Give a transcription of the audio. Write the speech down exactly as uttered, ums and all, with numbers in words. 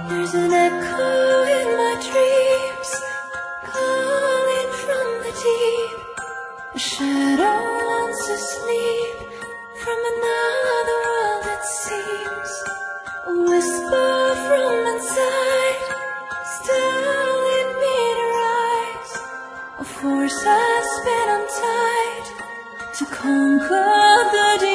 There's an echo in my dreams, calling from the deep. A shadow wants to sleep from another world, it seems. A whisper from inside, still in me to rise. A force has been untied to conquer the